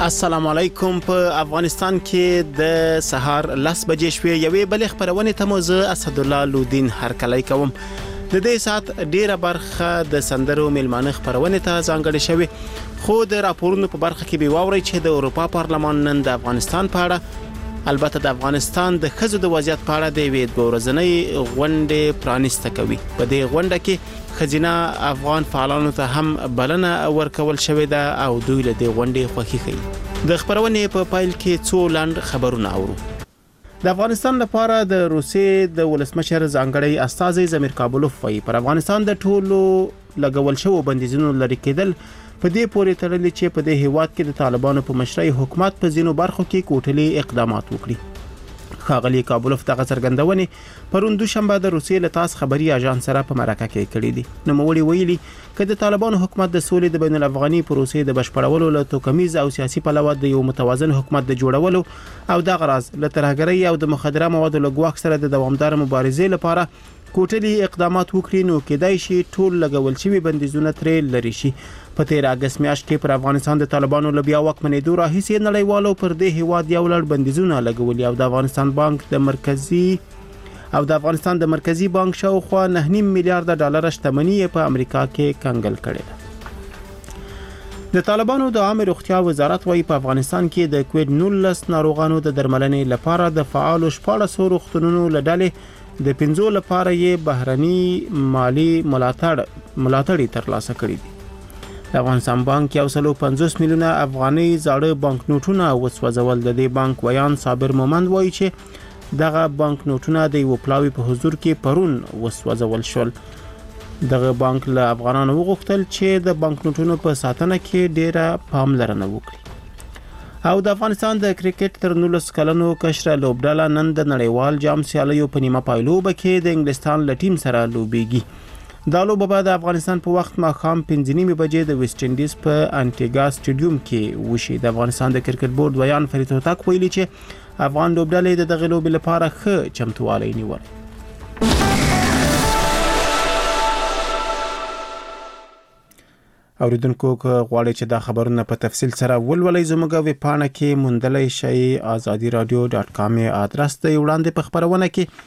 السلام علیکم. په افغانستان کې د سهار 10 بجې شوې یوې بلې خبرونه ته موزه اسد الله لودین هرکلی کوم. د دې سات ډیره برخه د سندرو ملمانه خبرونه ته ځانګړې شوې، خو د راپورونو په برخه کې به واوري چې د اروپا پارلمان نن د افغانستان په اړه، البته د افغانستان د ښځو د وضعیت په اړه د وید ورځنۍ غونډې پرانیسته کوي. په دې غونډه کې خزینه افغان فعالانو ته هم بلنه ورکول شوې ده او دوی له دې غونډې خوښي کوي. د خبرونې په پایل کې څو لاند خبرونه اورو. د افغانستان لپاره د روسیې د ولسمشر ځانګړی استازی زمیر کابلوف وايي پر افغانستان د ټولو لګول شوو بندیزونو لري کېدل په دې پورې تړلي چې په دې هیواد کې د طالبانو په مشرۍ حکومت په ځینو برخو کې کوټلي اقدامات وکړي. خاغلی کابلوف دغه څرګندونې پرون دوشنبه د روسیې له تاس خبري اژانس سره په مرکه کې کړې دي. نوموړي ویلي چې د طالبانو حکومت د سولې د بین الافغاني پروسې د بشپړولو له توکمیز او سیاسي پلوه د یو متوازن حکومت د جوړولو او د غرض له ترهګرۍ او د مخدره موادو له ګواښ سره د دوامدار مبارزې لپاره کوټلي اقدامات وکړي، نو کېدای شي ټول لګول شوی بندیزونه ترې لري شي. په تیر اگست میاشت کې پر افغانستان د طالبانو له بیا واکمنېدو راهیسې نړیوالو پر دې هیواد یو لړ بندیزونه لګولي او د افغانستان د مرکزی بانک شاوخوا 9.5 میلیارډ ډالر شتمنۍ په امریکا کې کنګل کړې ده. د طالبانو د عامه روغتیا وزارت وايي په افغانستان کې د کووډ-19 ناروغانو د درملنې لپاره د فعال 14 روغتونونو لډلې د 15 لپاره یې بهرني مالی ملاتړ ترلاسه کړی دي. د افغانستان بانک 150 میلیونه افغاني زاړه بانک نوټونه وسوځول. د دې بانک ویان صابر مومند وایي چې دغه بانک نوټونه د یو پلاوی په حضور کې پرون وسوځول شول. دغه بانک له افغانانو وغوښتل چې د بانک نوټونو په ساتنه کې ډیره پاملرنه وکړي. او د افغانستان د کرکټ تر 19 کلنو کشره لوبډله نن د نړیوال جام سیالیو په نیمه پایلوبه کې د انګلستان له ټیم سره لوبېږي. دا لوبه به د افغانستان په وخت ماښام 5:30 بجې د ویسټ انډیز په انټیګا سټیډیوم کې وشي. د افغانستان د کرکټ بورډ ویان فرید هوتک ویلي چې افغان لوبډلې د دغه لوبې لپاره ښه چمتووالی نیول. اوریدونکو که غواړئ چې دا خبرونه په تفصیل سره ولولئ، زموږ ویب پاڼه کې موندلای شئ azadiradio.com آدرس دی. وړاندې په خبرونه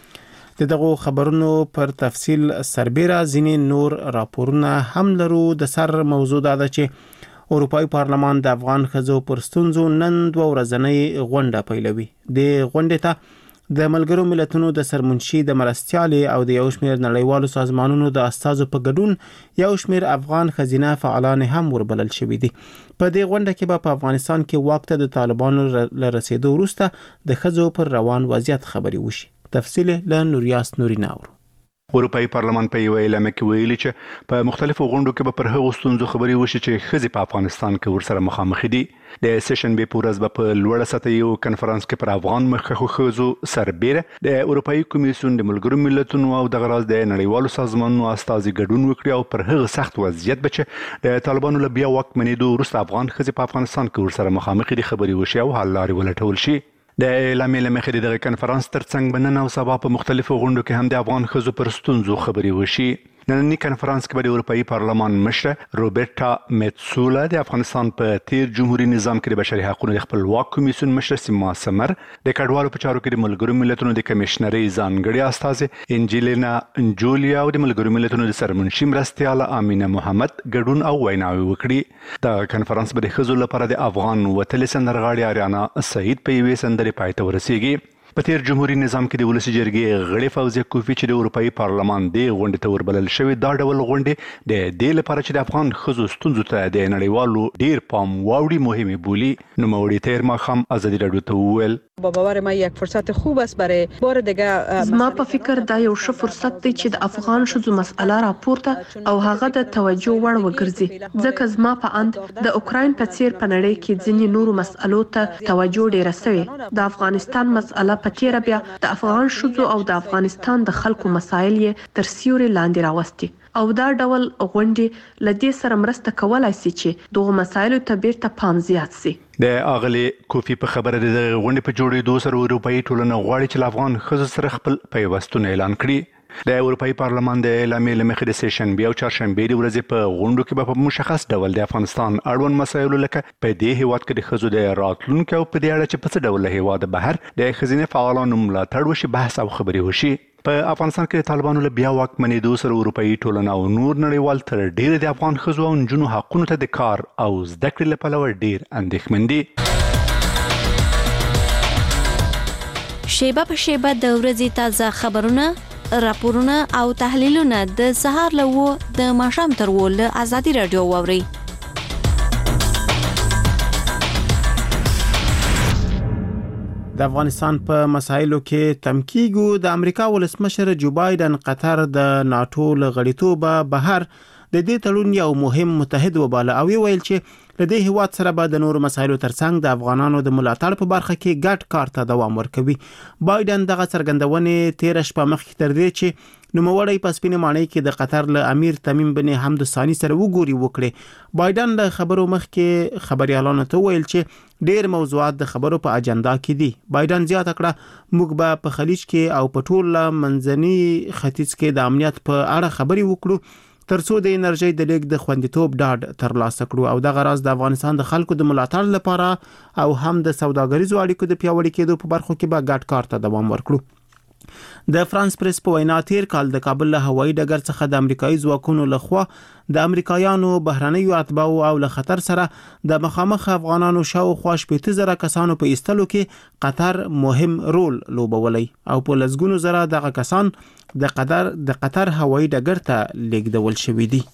کې دغه خبرونو پر تفصیل سربېره ځینې نور راپورونه هم لرو. د سر موضوع دا ده چې اروپایي پارلمان د افغان ښځو پر ستونزو نن 2 ورځنۍ غونډه پیلوي. د غونډې ته د ملګرو ملتونو د سرمنشي د مرستیالې او د یو شمېر نړیوالو سازمانونو د استازو په ګډون یو شمېر افغان ښځینه فعالان هم وربلل شوي دي. په دې غونډه کې به په افغانستان کې واک ته د طالبانو له رسېدو وروسته د ښځو پر روان وضعیت خبرې وشي. تفصیل له نوریاس نوري ناورو. اروپایي پارلمان په یو اعلامیه کې ویلي چې په مختلفو غونډو کې به پر هغو ستونزو خبرې وشي چې ښځې په افغانستان کې ورسره مخامخ دي. د سیشن به پورز به په لوړه سطحه یو کنفرانس کې پر افغان مخکښو ښځو سربېره د اروپایي کمیسیون د ملګرو ملتونو او د غرض د نړیوالو سازمانونو استازي ګډون وکړي او پر هغه سخت وضعیت به چې د طالبانو له بیا واکمنېدو وروسته افغان ښځې په افغانستان کې ورسره مخامخ دي خبرې وشي او حل لارې ولټول شي. د اعلامیې له مخې د دغه کنفرانس ترڅنګ به نن او سبا په مختلفو غونډو کې هم د افغان ښځو پر ستونزو خبرې وشي. نننی کنفرانس کې به د اروپایي پارلمان مشره روبرټا میتسولا د افغانستان په تیر جمهوریت نظام کې د بشري حقوقو د خپلواک کمیسیون مشره سیما سمر، د کډوالو په چارو کې د ملګرو ملتونو د کمشنرۍ ځانګړي استازي انجلینا انجولیا او د ملګرو ملتونو د سرمنشي مرستیاله امینه محمد ګډون او ویناوي وکړي. د کنفرانس به د ښځو لپاره د افغان وتلې سندرغاړې اریانا سعید په یوې سندرې پای ته ورسیږي. په تیر جمهوریت نظام کې د ولسي جرګې غړي فوزیه کوفی چې د اروپایي پارلمان د غونډې ته وربلل شوی دا ډول غونډې د دې لپاره چې د افغان ښځو ستونزو ته د نړیوالو ډیر پام واوړي مهمه بولي. نوموړي تیر ماښام آزادي راډیو ته وویل با باور ما یک فرصت خوب است برای بار دیگه. زما په فکر دا یو ښه فرصت دی چې د افغان ښځو مسأله راپورته او هغه د توجه وړ وګرځي، ځکه زما په اند د اوکراین په څیر په نړۍ کې ځینې نورو مسألو ته توجه ډیره شوې. د افغانستان مسأله په تیر بیا د افغان ښځو او د افغانستان د خلکو مسایل یې تر سیوري لاندې راوستي او دا ډول غونډې له دې سره مرسته کولای شي چې دغه مسایلو ته بیرته پام زیات شي. د اغلی کوفی په خبره د غونډې په جوړېدو سره اروپایي ټولنه غواړي چې افغان ښځو سره خپل پیوستون اعلان کړي. د اروپאי پارلمان د اعلامیې له مخې د سیشن بیا او چهارشنبه د ورځې په غونډو کې په مشخص ډول د افغانستان اړوند مسایلو لکه په دې هیواد کې د ښځو د راتلونکو او په دې اړه چې په څه ډول هیواد بهر د ښځینه فعالانو ملاتړ وشي بحث او خبرې وشي. په افغانستان کې د طالبانو له بیا واکمنېدو سره اروپאי ټولنه او نور نړیوال تر ډیره د افغان ښځو او نجونو حقونو ته د کار او زده کړې له پلوه ډیر اندېښمن دي. شیبه په شیبه د ورځې تازه خبرونه، راپورونه او تحلیلونه د سهار له 9 د ماښام تر 10 له ازادي رادیو واوري. د افغانستان په مسایلو کې تمکیګو د امریکا ولسمشر جو بایدن قطر د ناتو لغړیتوب بهر د دې تړون یو مهم متحد وباله او ویل چې د دې هیواد سره به د نورو مسایلو ترڅنګ د افغانانو د ملاتړ په برخه کې ګډ کار ته دوام ورکوي. بایدن دغه څرګندونې 13 شپه مخکې تر دې چې نوموړی په سپینې ماڼۍ کې د قطر له امیر تمیم بن حمد ثانی سره وکړي. بایدن له خبرو مخکې خبريالانو ته ویل چې ډېر موضوعات د خبرو په اجنډا کې دي. بایدن زیاته کړه موږ به په خلیج کې او په ټول منځني ختیځ کې د امنیت په اړه خبرې وکړو ترڅو د انرژي د لیک د خوندیتوب ډاډ ترلاسه کړو او دغه راز د افغانستان د خلکو د ملاتړ لپاره او هم د سوداګریزو اړیکو د پیاوړي کېدو په برخو کې به ګډ کار ته دوام ورکړو. د فرانس پریس په وینا تیر کال د کابل له هوایي ډګر څخه د امریکایي ځواکونو لخوا د امریکایانو بهرنیو اتباعو او له خطر سره د مخامخ افغانانو شاوخوا 80,000 کسانو په ایستلو کې قطر مهم رول لوبولی او په لسګونو زره دغه کسان د قطر هوایي ډګر ته لیږدول شوي دي.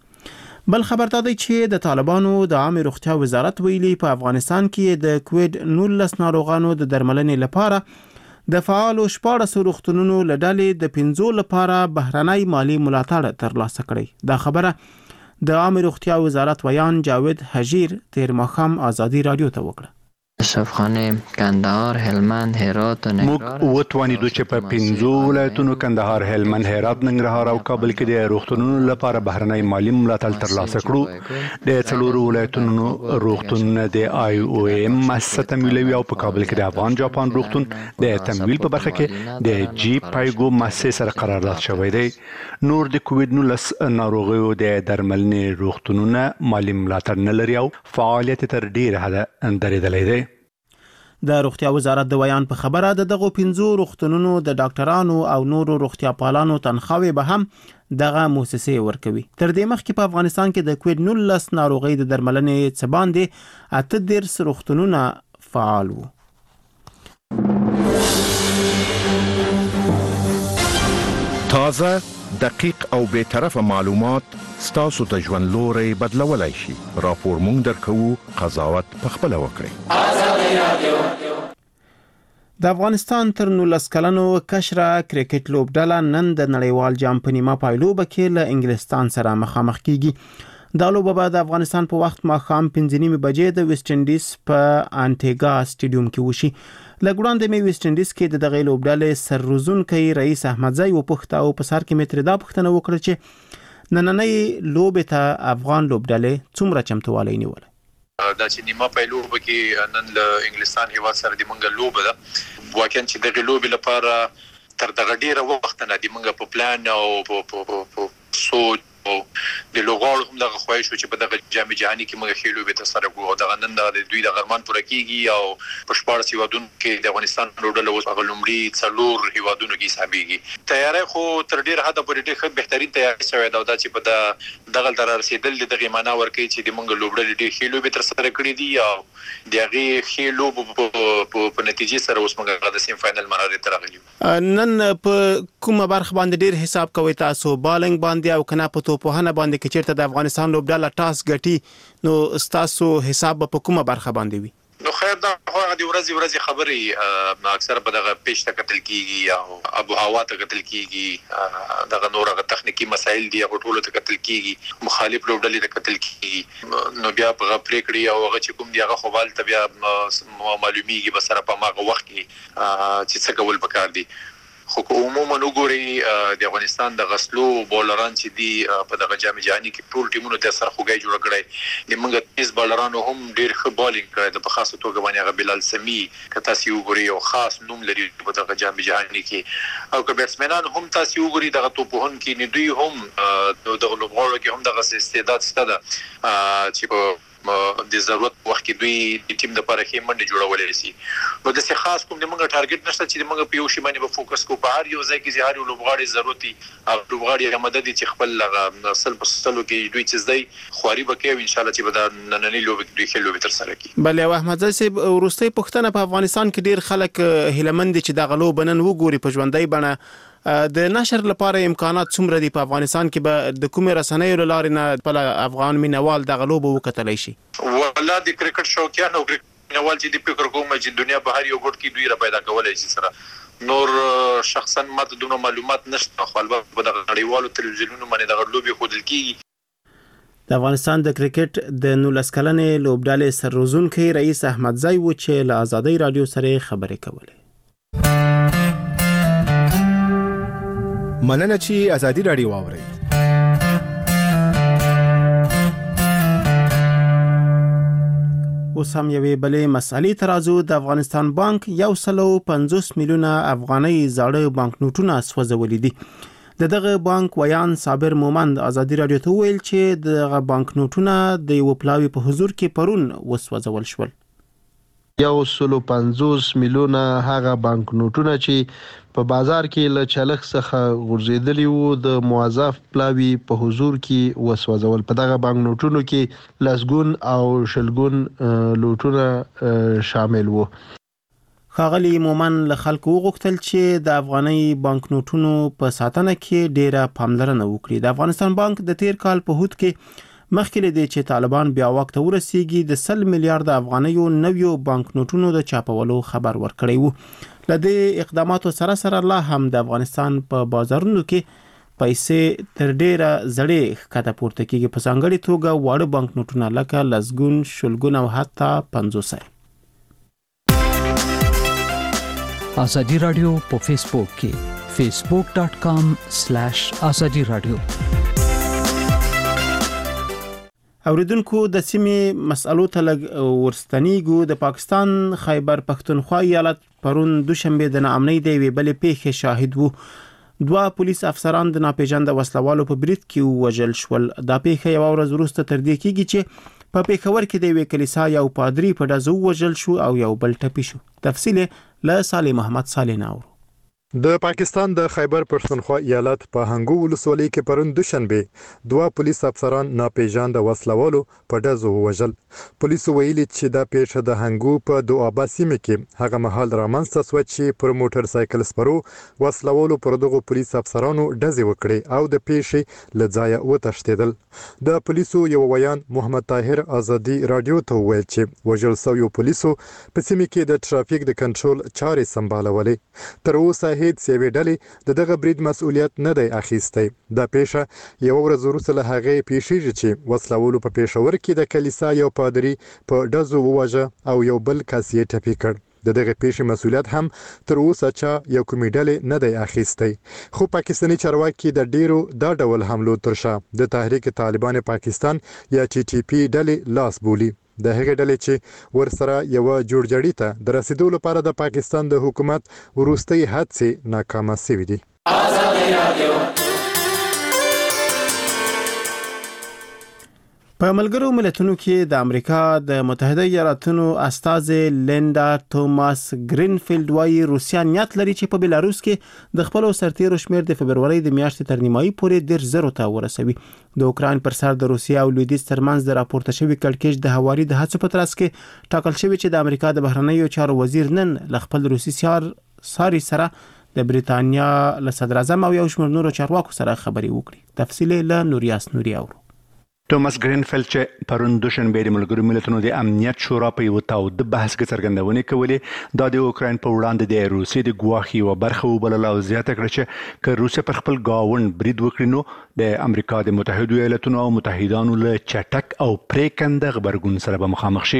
بل خبر دا دی چې د طالبانو د عامه روغتیا وزارت ویلي په افغانستان کې د کووید 19 ناروغانو د درملنې لپاره د فعالو 14 روغتونونو له ډلې د 15 لپاره بهرنۍ مالی ملاتړ ترلاسه کړی. دا خبره د عامه روغتیا وزارت ویان جاوید حجیر تیر ماښام ازادي رادیو ته وکړه. اشرف خانه، کندهار، هلمند، هرات و ننګرهار موږ وتوانیدو چې په 15 ولایتونو کندهار، هلمند، هرات، ننګرهار او کابل کې د روغتونونو لپاره بهرنۍ مالی ملاتړ ترلاسه کړو. د څلورو ولایتونو روغتونونه د آی او ام مؤسسه تمویلوي او په کابل کې د افغان جاپان روغتون د تمویل په برخه کې د جی پایګو مؤسسه سره قرارداد شوی دی. نور د کووید 19 ناروغیو د درملنې روغتونونه مالی ملاتړ نه لري او فعالیت تر ډیره حده درېدلی دی. د روغتیا وزارت د ویان په خبره د دغه 15 روغتونونو د ډاکټرانو او نورو روغتیا پالانو تنخواوي به هم دغه مؤسسې ورکوي. تر دې مخکې په افغانستان کې د کووید 19 ناروغي د درملنې څه باندې 18 روغتونونه فعال وو. تازه، دقیق او بے طرفه معلومات ستاسو ته ژوند لوري بدلولای شي. راپور مونږ درکوو، قضاوت پخپله وکړئ. د افغانستان تر 19 کلنو کشره کرکټ لوبډله نن د نړیوال جام په نیمه پایلوبه کې له انګلستان سره مخامخ کیږي. دا لوبه به د افغانستان په وخت ماښام 5:30 بجې د ویسټ انډیز په انټیګا سټیډیوم کې وشي. لګوړاندې مې ویسټ انډیز کې د دغه لوبډلې سرروزونکي رئیس احمدزی وپوښتنه او په سر کې مې ترې دا پوښتنه وکړه چې نننۍ لوبې ته افغان لوبډلې څومره چمتووالی نیولی. دا چې نیمه پایلوبه کې نن له انګلستان هیواد سره د منګه لوبه ده. واقعا چې دغه لوبې لپاره تر دغه ډیره وخت نه د منګه په پلان او په سوچ او د لوغاړو هم دغه خواهش چې په دغه جام جهاني کې موږ خېلو به تر سره کوو. دغه نن د دوی د غرمان پوره کیږي او په 14 هیوادونو کې د افغانستان لوبډله اوس هغه لومړی څلور هیوادونو کې حسابيږي. تیاری خو تر ډیر حد پورې ډیر بهترین تیاری شوی دا چې په دغه در رسیدل دغه معنا ورکړي چې د منګه لوبډله ډیر خېلو به تر سره کړی دي او دغه خېلو په نتیجې سره اوس موږ د سیم فائنل مرحله ته راغلي. نن په کومه برخه باندې ډیر حساب کوي تاسو؟ بالنګ باندې او کنه په توپوهنه باندې کې چیرته د افغانستان لوبډله ټاس ګټي نو تاسو حساب په کومه برخه باندې وي؟ نو خیر دا هغه د ورځي خبرې اکثر په دغه پیش ته کتل کیږي او ابو هوا ته کتل کیږي. دغه نور هغه تخنیکی مسایل دي هغه ټول ته کتل کیږي. مخالف لوبډلې ته کتل کیږي. نو بیا په پریکړې او هغه چې کوم دی هغه خوبال ته بیا معلومیږي به سره په ماغه وخت کې چې څه کول پکار دي. خو عموما وګوري د افغانستان د غسلو بولران چې دی په دغه جام جهاني کې ټول ټیمونو د سره خوګي جوړ کړي د موږ تیز بولرانو هم ډیر ښه بالینګ کړی د په خاصه توګه باندې بلال سمي کته سی وګوري او خاص نوم لري په دغه جام جهاني کې او که بیټسمنان هم تاسو وګوري دغه توپون کې نه دوی هم دغه لوبغاړو کې هم دغه استعداد ستده چې په د ضرورت وخت کې دوی د ټیم لپاره کې منډه جوړولای شي نو د څه خاص کوم د موږ ټارګټ نشته چې موږ په یو شی باندې به فوکس کوو په هر یو ځای کې زیاري لوبغاړي ضرورتي او لوبغاړي مدد چې خپل سل په سلو کې دوی چې زدي خواري وکړي ان شاء الله چې به د نننۍ لوبې دوی خلک لوبې تر سره کوي بل احمد زای صاحب ورستۍ پښتنه په افغانستان کې ډیر خلک هیلمند چې د غلو بنن وګوري په ژوندۍ بڼه د نشر لپاره امکانات څومره دي په افغانستان کې به د کومه رسنیو لارې نه په افغان مینوال د غلو به وکتلای شي ولا د کرکټ شوقیان او کرکټ مینوال چې د فکر کوم چې دنیا په هر یو ګډ کې دوی را پیدا کولای شي سره نور شخصا ماته دونه معلومات نشته خو البته په دغه نړیوالو تلویزیونونو باندې دغه لوبي خودل کیږي د افغانستان د کرکټ د 19 کلنې لوبډالې سرروزونکي رئیس احمد زای و چې له آزادۍ رادیو سره خبرې کولې مننه چې آزادي رادیو واوري اوس هم یوې بلې مسالې ترازو د افغانستان بانک 150 میلیونه افغانۍ زاړه بانک نوټونه سوځولې دي دغه بانک ویان صابر مومند آزادي رادیو ته ویل چې دغه بانک نوټونه د یو پلاوی په حضور کې پرون وسوځول شول 150 میلیونه هغه بانک نوټونه چې په بازار کې له چلخ څخه غورځېدلی وو د موظف پلاوی په حضور کې وسوځول په دغه بانک نوټونو کې لسګون او شلګون لوټونه شامل وو خاغلی مومن له خلکو وغوښتل چې د افغاني بانک نوټونو په ساتنه کې ډیره پاملرنه وکړي د افغانستان بانک د تیر کال په هوت کې مخکې لدی چې طالبان بیا وخت ورسیږي د 100 میلیارډ افغانیو نویو بانک نوټونو د چاپولو خبر ورکړی وو لدی اقداماتو سره لا هم د افغانستان په بازارونو کې پیسې تر ډیره زړې ښکته پورته کیږي په ځانګړي توګه واړه بانک نوټونه لکه لسګون شلګون او حتی 500 آزادی رادیو په فیسبوک کې facebook.com/azadi radio اوریدونکو د سیمې مسألو ته لږ ورستنیږو د پاکستان خیبر پختونخوا ایالت پرون دوشنبه د ناامنۍ د وی بلې پیښې شاهد وو دوه پولیس افسران د ناپېژانده وسلوالو په برید کې وژل شول دا پیښه یو ورځ وروسته تر دې کېږي چې په پېښور کې د وی کلیسا یو پادری په ډزو وژل شو او یو بل ټپي شو تفصیل له صالح محمد صالح ناور د پاکستان د خیبر پښتونخوا ایالت په هنګو ولسوالۍ کې پرون دوشنبه دوه پولیس افسران ناپېژانده وسلوالو په ډزو وژل پولیسو ویلي چې دا پیښه د هنګو په دوابا سیمه کې هغه مهال رامنځته شوه چې پر موټر سایکل سپرو وسلوالو پر دغه پولیس افسرانو ډزې وکړې او د پیښې له ځایه وتښتېدل د پولیسو یو ویان محمد طاهر آزادي رادیو ته ویل چې وژل شویو پولیسو په سیمه کې د ټرافیک د کنټرول چارې سمبالولې تر اوسه هیڅ یوې ډلې د دغه برید مسؤلیت نه دی اخیستی دا پیښه یو ورځ وروسته له هغې پیښیږي چې وسلوالو په پېښور کې د کلیسا یو پادري په ډزو وواژه او یو بل کس یې ټپي کړ د دغه پیښې مسؤلیت هم تر اوسه چا یو کومې ډلې نه دی اخیستی خو پاکستاني چارواکي د ډیرو دا ډول حملو تر شا د تحریک طالبان پاکستان یا ټي ټي پی ډلې لاس بولي د هغې ډلې چې ورسره یو جوړجاړي ته د رسیدو لپاره د پاکستان د حکومت وروستۍ هڅې ناکامه شوې دي په ملګرو ملتونو کې د امریکا د متحده ایالاتونو استاذ لیندا توماس گرینفیلد وايي روسیا نیت لري چې په بلاروس کې د خپل سرتیرو شمیر د فبرवरी د میاشتې تر نیمایي پورې 10,000 ته ورسوي د اوکران پر سر د روسیا او لویدیځ ترمنځ د راپورته شوی کړکېچ د هواري د هڅو په ترڅ کې ټاکل شوی چې د امریکا د بهرنیو چارو وزیر نن ل خپل روسي ساري سره د بریتانیا له صدر اعظم او یو شمېر نورو چارواکو سره خبرې وکړي تفصیل له نوریاس نوري اورو توماس گرینفیلد چې پرون دوشنبه د ملګرو ملتونو د امنیت شورا په یو تاوده بحث کې څرګندونه کولې دا د اوکرين په وړاندې د روسي د ګواخي او برخه وبلل او زیاته کړ چې که روسیا پر خپل گاوند برید وکړي نو د امریکا د متحده ایالاتونو او متحدانو له چټک او پریکنده خبرګون سره به مخامخ شي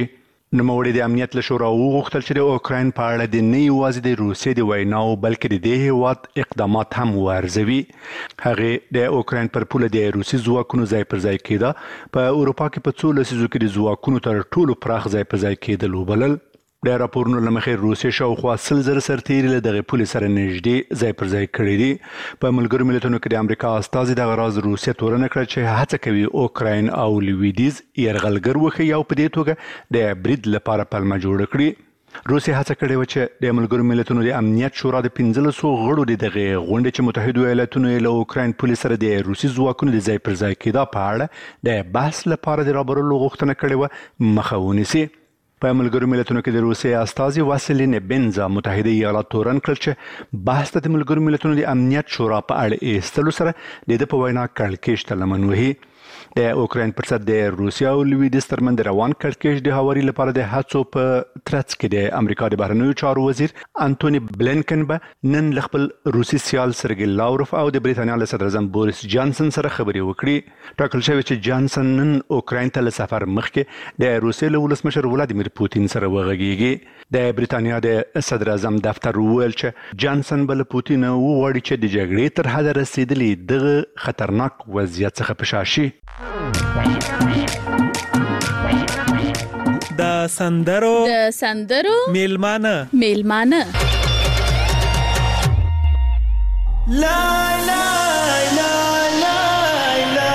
نوموړي د امنیت له شورا وغوښتل چې د اوکراین په اړه د نه یوازې د روسیې د ویناو بلکې د دې هیواد اقدامات هم وارزوي. هغه د اوکراین پر پوله د روسي ځواکونو ځای پر ځای کېده په اروپا کې په څو لسیزو کې د ځواکونو تر ټولو پراخ ځای پر ځای کېدل وبلل. د راپورونو له مخې روسیې شاوخوا 100,000 سرتیري له دغه پولې سره نږدې ځای پر ځای کړي دي. په ملګرو ملتونو کې د امریکا استازي دغه راز روسیې تورنه کړه چې هڅه کوي اوکراین او لویدیز یرغلګر وښيي او په دې توګه د برید لپاره پلمه جوړ کړي. روسیې هڅه کړې و چې د ملګرو ملتونو د امنیت شورا د 1500 غړو د دغه غونډې چې متحده ایالاتونو له اوکراین پولې سره د روسي ځواکونو د ځای پر ځای کېدا په اړه د بحث لپاره د رابرلو غوښتنه کړې و مخه ونیسي. په ملګرو ملتونو کې د روسیې استازي واسیلین بنزا متحده ایالات تورن کړ چې بحث ته د ملګرو ملتونو د امنیت شورا په اړه ایستلو سره د په وینا کړکېچ ته لمن وهي. د اوکراین پر ضد د روسیا او لویدیز ترمنځ روان کړکېچ د هواري لپاره د هڅو په ترڅ کې د امریکا د بهرنیو چارو وزیر انټونی بلینکن به نن له خپل روسي سیال سرګی لاوروف او د بریتانیا له صدر اعظم بوریس جانسن سره خبرې وکړي. ټاکل شوی چې جانسن نن اوکراین ته له سفر مخکې د روسیې له ولسمشر ولادیمیر پوتین سره وغږیږي. د بریتانیا د صدر اعظم دفتر وویل چې جانسن به له پوتین وغواړي چې د جګړې تر حده رسیدلي دغه خطرناک وضعیت څخه په شا شي. د سندرو میلمانه لا لا لا لا لا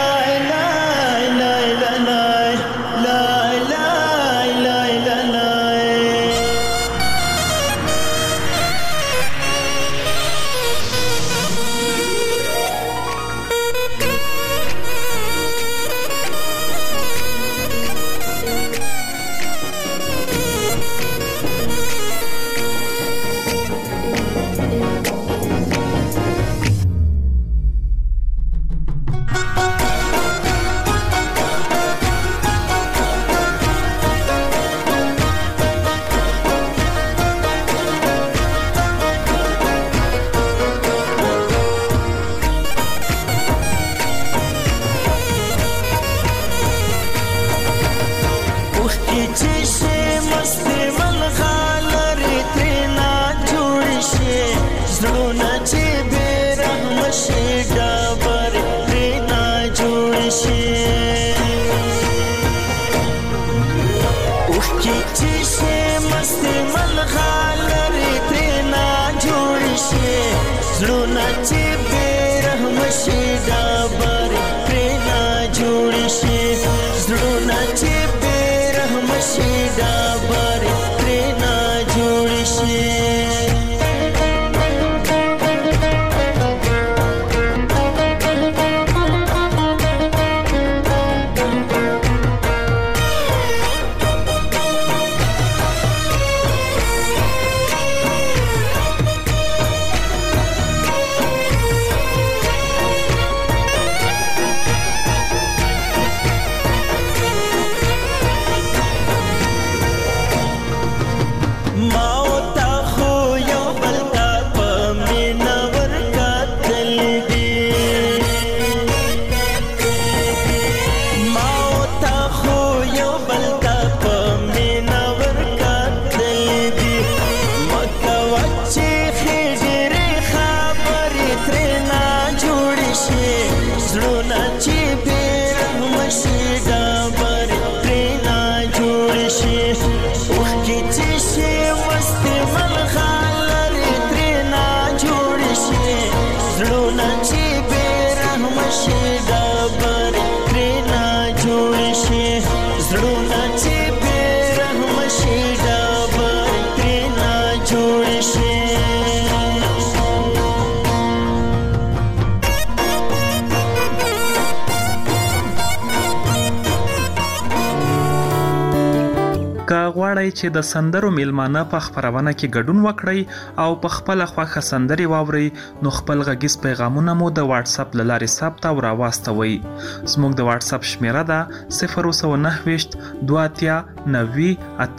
غواړئ چې د سندرو میلمانه په خبرونه کې ګډون وکړئ او په خپل خوښه سندري واورئ نو خپل غږیز پیغامونه مو د واتس اپ لارې ثبت او راواستوي. زموږ د واتس اپ شمیره ده 090 23 90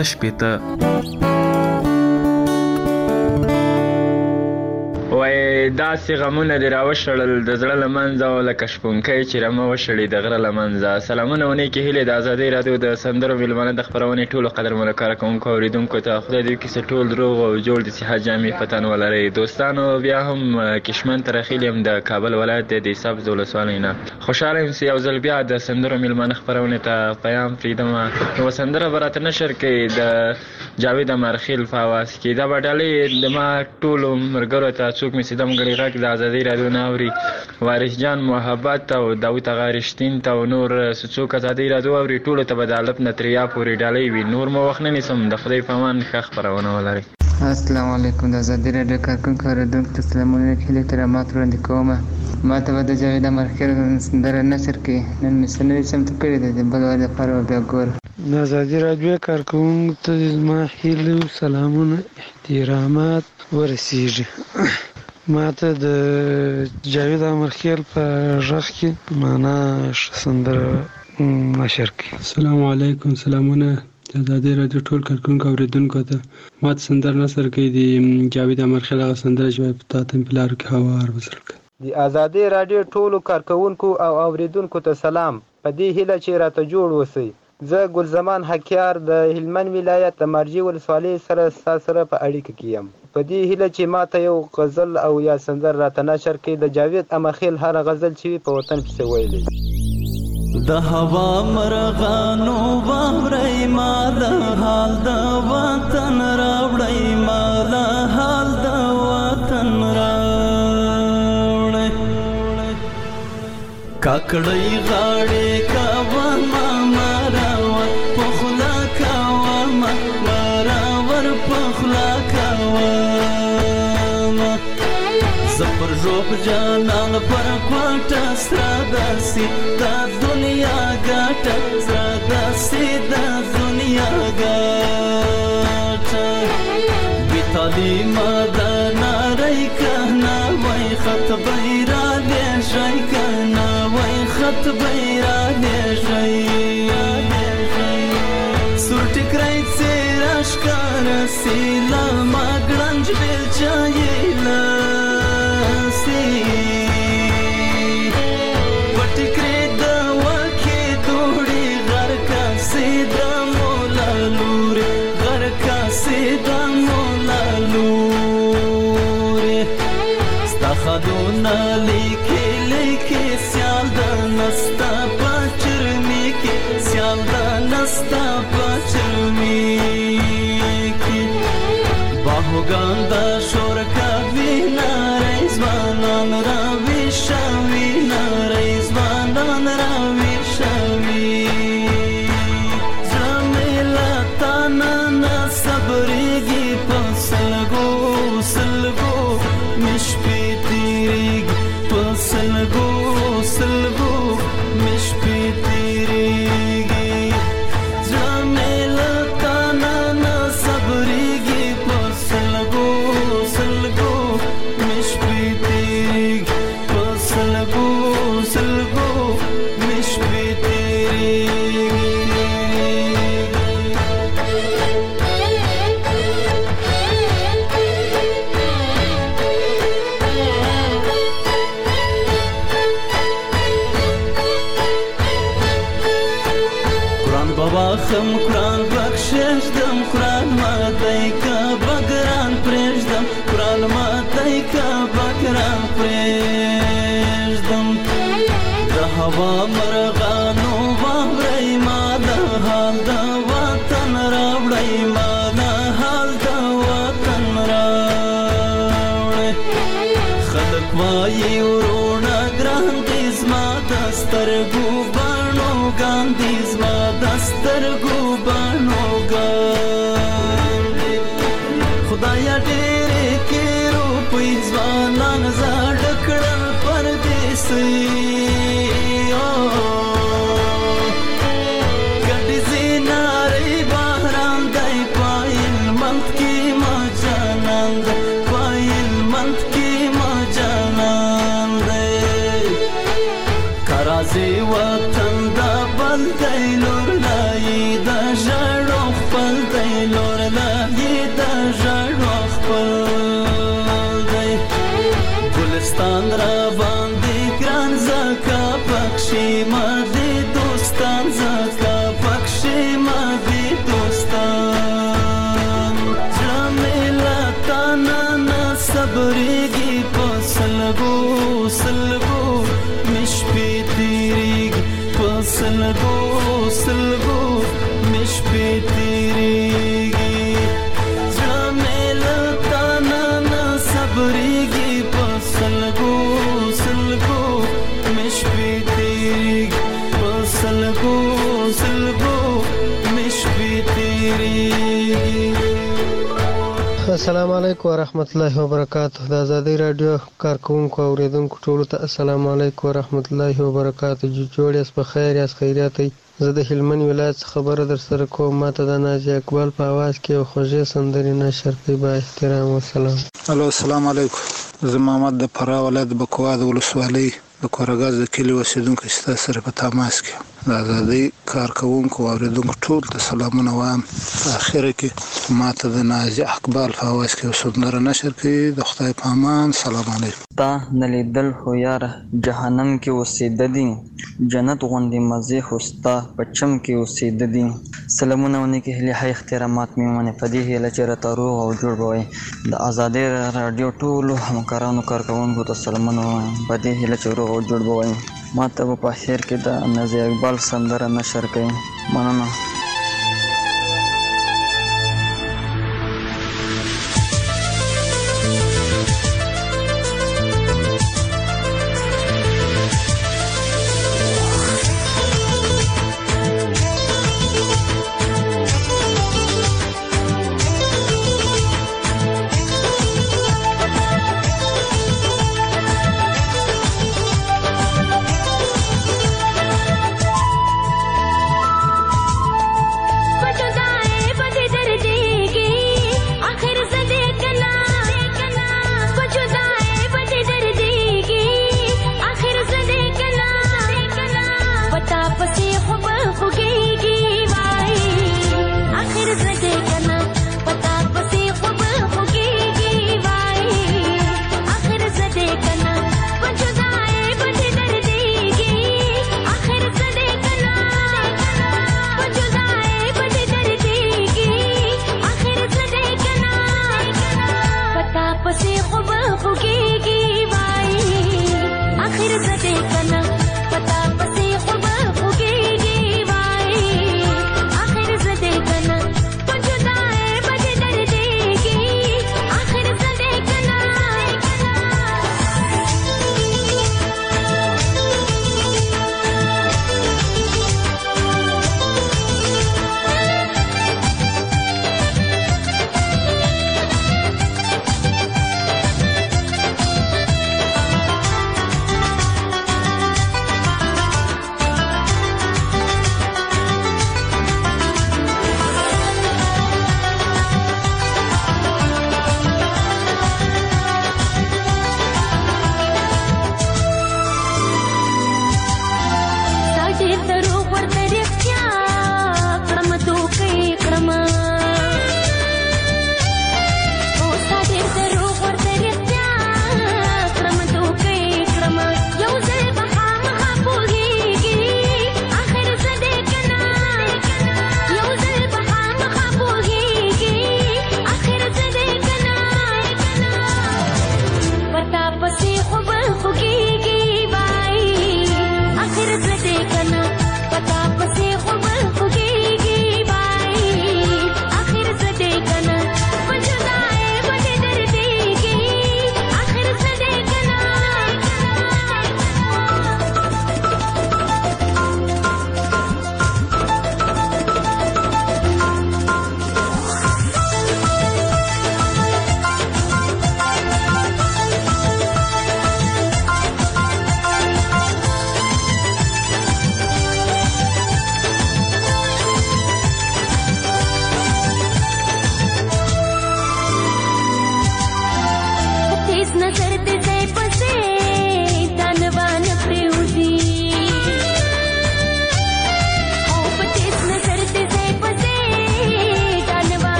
88. وای داسې غمونه دې راوشړل د زړه له منځه او لکه شپونکی چې رمه وشړي د غره له منځه. سلامونه او نیکې هیلې د ازادۍ راډیو د سندرو میلمانه د خپرونې ټولو قدرمنو کارکوونکو او اورېدونکو ته خدای دې وکړي چې ټول روغ او جوړ د صحت جامې په تن ولرئ. دوستانو بیا هم کشمن ته راخیلي یم د کابل ولایت د سبز ولسوالۍ نه. خوشحاله یم چې یو ځل بیا د سندرو میلمانه خپرونې ته پیام پرېږدمه. یوه سندره به راته نشر کوي د جاوید امرخیل په اواز کې. دا به ډالۍ د ما ټولو ملګرو ته څوک مې چې دم ګړی غږ د ازادۍ راډیو نه اوري، وارث جان محبت او داود اغا رښتین ته او نور څوک ازادۍ راډیو اوري ټولو ته به د الف نه تر یا پورې ډالۍ وي. نور مو وخت نه نیسم. د خدای په امان ښه خپرونه ولرئ. السلام علیکم. د ازادۍ راډیو کارکوونکو اورېدونکو ته سلامونه هیلې احترامات وړاندې کوم. ما ته به د جاوید امرخیل سندره نشر کړي. نن مې څه نوي چمتو کړي دی د بل وار لپاره بیا ګوره. د ازادۍ راډیو کارکوونکو ته زما هیلې او سلامونه احترامات ورسیږي. ما ته د جاوید امرخیل په غږ کې معنا سندره نشر کړي. السلام علیکم. سلامونه د ازادۍ راډیو ټول کارکوونکو اوریدونکو ته. ما ته سندره نشر کړي د جاوید امرخیل هغه سندره چې په تاسو په لارو کې هوار وصل کړي. د ازادۍ راډیو ټولو کارکوونکو او اوریدونکو ته سلام. په دې هیله چې راته جوړ وسی. زه ګلزمان حکیار د هلمند ولایت د مارجې ولسوالۍ سره ستاسو سره په اړیکه کې یم. په دې هیله چې ماته یو غزل او یا سندره راته نشر کړي د جاوید امرخیل هر غزل چې په وطن پسې ویلی. د هوا مرغانو واورئ مال حال د وطن راوړئ مال حال د وطن راوړئ کاکړۍ غاړې کاوه ماراور پخلا کاوه ماراور پخلا کاوه زپر روب جانان پر کوټه سره داسي د دنیا ګټه سره داسي د دنیا ګټه بي تعلیم د ناري کنا وای خط بیره لشي کنا وای خط بیره لشي سور ټکرای سراش کار سیلا ماګړنج بل چایلا خدونا لیکي لیکي سیال د نستا پچرمی کې سیال د نستا پچرمی کې باهوګان د شور کا وینا رضوانان را وشوي نا رضوانان را وشوي زميلا تانا صبرېږي په سلګو سلګو مشپې سلګو سلګو مش په تیریږي زميلا تانا نه صبرېږي په سلګو سلګو مش په تیریږي په سلګو سلګو مش په تیریږي خم قرآن بخشش دم قرآن ماتای کا بگران پرېږدم قرآن ماتای کا بگران پرېږدم د هوا مرغانو واورئ ما د حال د وطن راوړئ ما د حال د وطن راوړئ خلک وایي وروڼه ګران دي زما د سترګو بڼو ګاندي زما د سترګو بڼو ګاندي خدایا ډېرې کې روپۍ ځوانان زاړه کړل پردیسۍ ګډې زینارې بهران دی په هلمند کې ما جانان دی په هلمند کې ما جانان دی که راځې وطن دا بل دی لور لایي د ژړو خپل دی لور لایي د ژړو خپل دی ګل مادي دوستان زکا پکشي مادي دوستان جمیلا تانا نا صبرېږي په سلګو سلګو مش پې تېرېږي په سلګو سلګو مش پې تېرېږي جمیلا تانا نا صبرېږي په سلګو سلګو مش پې تېرېږي په سلګو سلګو مش پې تېرېږي. السلام علیکم ورحمت الله وبرکاته. د ازادي رادیو کارکونکو او اوریدونکو ټولو ته السلام علیکم ورحمت الله وبرکاته. جوړ یاست په خیر یاست خیریات یې. زه د هلمند ولایت خبره در سره کوم. ماته د نازي اقبال په आवाज کې یو خوږې سندرې نشر کوي. با احترام والسلام. الو السلام علیکم. زه محمد د فراه ولایت بکواد ولسوالۍ د کورګاز د کلی اوسیدونکو ستاسو سره په تماس کې د ازادي کارکونکو او اوریدونکو ټول ته سلامونه وایم. اخر کې ماته د نازي اقبال په आवाज کې سندره نشر کوي. د خدای په امان. سلام علیکم. تا نلیدل خو یاره جهنم کې اوسېده دي جنت غوندې مزې خو ستا په چم کې اوسېده دي. سلامونه ونکي هلي حي احترامات مې منې په دې هیله چې راته روغ او جوړ به وئ. د ازادي راډیو ټولو همکارانو کارکوونکو ته سلامونه وایم په دې هیله چې روغ او جوړ به وئ. ما ته به په اخر کې د نازي اقبال سندره نشر کوي. مننه.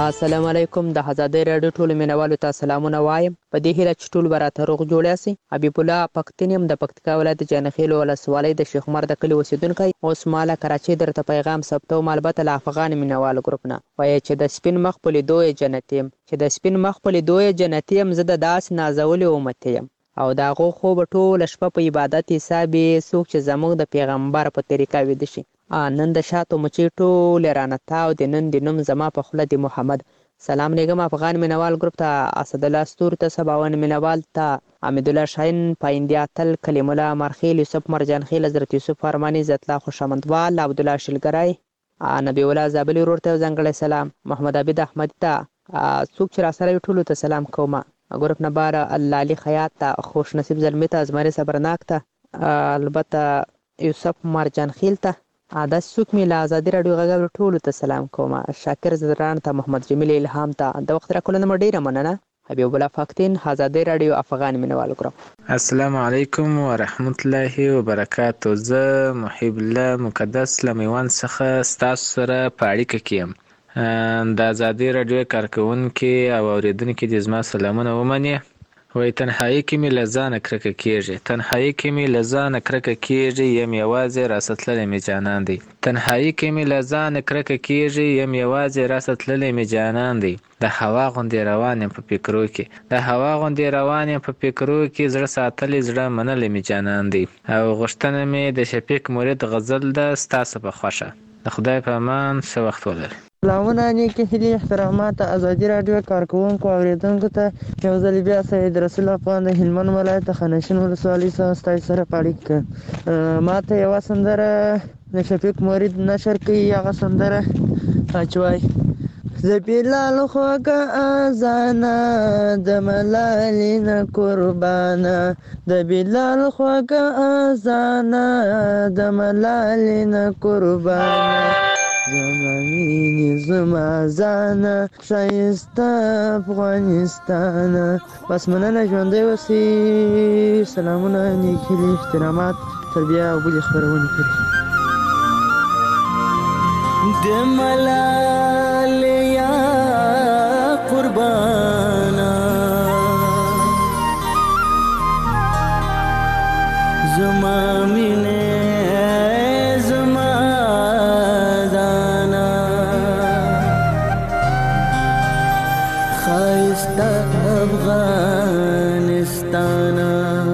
السلام علیکم. د آزادۍ راډیو ټولو مینوالو ته سلامونه وایم. په دې هیله چې ټول به راته روغ جوړ یاستئ. حبیب الله پښتون یم د پکتیکا ولایت جانخیل ولسوالۍ د شیخ عمر د کلي اوسیدونکی. اوس ما له کراچۍ درته پیغام ثبتوم، البته له افغان مینوالو ګروپ نه. وایي چې د سپین مخ په لیدو یې جنتي یم، چې د سپین مخ په لیدو یې جنتي یم، زه د داسې نازولې امتي یم. او د هغو خوب ټوله شپه په عبادت حساب یې څوک چې زموږ د پیغمبر په طریقه ویده شي. نن د شاتو مچۍ ټولې رانه تاو د نن د نوم زما په خوله د محمد. سلام لیکم افغان مینوال ګروپ ته، اسدالله ستور ته، سباون مینوال ته، حمیدالله شاهین، پایندیا تل، کلیم الله مرخیل، یوسف مرجان خیل، حضرت یوسف ارمانی، زتلا خوشامندوال، عبدالله شلګری، نبی الله زابلی ورور ته ځانګړی سلام، محمد عبید احمدي ته، څوک چې راسره ټولو ته سلام کوم. ګروپ نه بار الله علي خیاط ته، خوش نصیب زلمی ته، ازمري صبرناک ته، البته یوسف مرجان خیل ته، دا څوک مې له ازادي راډیو غږ ټولو ته سلام کوم. شاکر زدران ته، محمد جمیل الهام ته، د وخت راکولنه مې ډیره مننه. حبیب الله فاکتین، آزادي راډیو افغان مینوال ګروپ. السلام علیکم ورحمت الله وبرکاتو. زه محب الله مقدس له میوند څخه ستاسو سره په اړیکه کې یم. د آزادي راډیو کارکوونکي او اوریدونکي دې زما سلامونه ومني. وایي تنهایي کې مې له ځانه کرکه کېږي، تنهایي کې مې له ځانه کرکه کېږي، یم یوازې راسه تللی مې جانان دی. تنهایي کې مې له ځانه کرکه کېږي، یم یوازې راسه تللی مې جانان دی. د هوا غوندې روان یم په فکرو کې، د هوا غوندې روان یم په فکرو کې، زړه ساتلی زړه منلی مې جانان دی. او غوښتنه مې د شفیق مرید غزل ده ستاسو په خوښه. د خدای په امان، ښه وخت ولرئ. سلامونه، نیکې هیلې، احترامات آزادي راډیو کارکوونکو اوریدونکو ته یو ځل بیا سید رسول افغان د هلمند ولایت د خانشین ولسوالۍ څخه ستاسو سره په اړیکه. ما ته یوه سندره د شفیق مرید نشر کوي، هغه سندره چې وایي: د بلال خوږه اذانه د ملالې نه قربانه، د بلال خوږه اذانه د ملالې نه قربانه، زما مینې زما ځانه ښایسته افغانستانه. بس مننه، ژوندی اوسئ. سلامونه، نیکې هیلې، احترامات، تر بیا او بلې خپرونې پورې. د ملالې یا قربانه، زما مینې افغانستانا.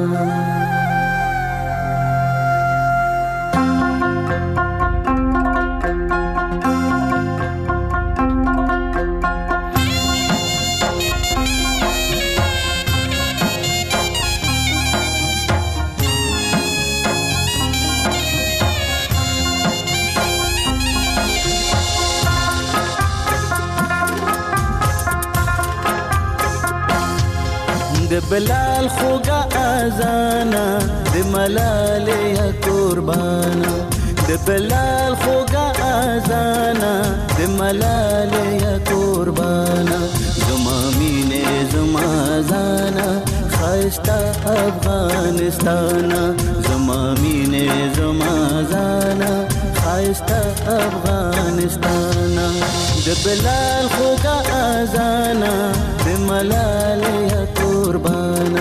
د بلال خوږه اذانه د ملالې قربانه، د بلال خوږه اذانه د ملالې قربانه، زما مینې زما ځانه ښایسته افغانستانه، زما مینې زما ځانه ښایسته افغانستانه. د بلال خوږه اذانه د ملالې قربانه.